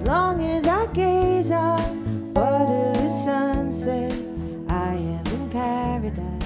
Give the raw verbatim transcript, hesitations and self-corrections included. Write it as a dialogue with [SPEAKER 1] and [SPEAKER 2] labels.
[SPEAKER 1] long as I gaze on waterless sunset, I am in paradise.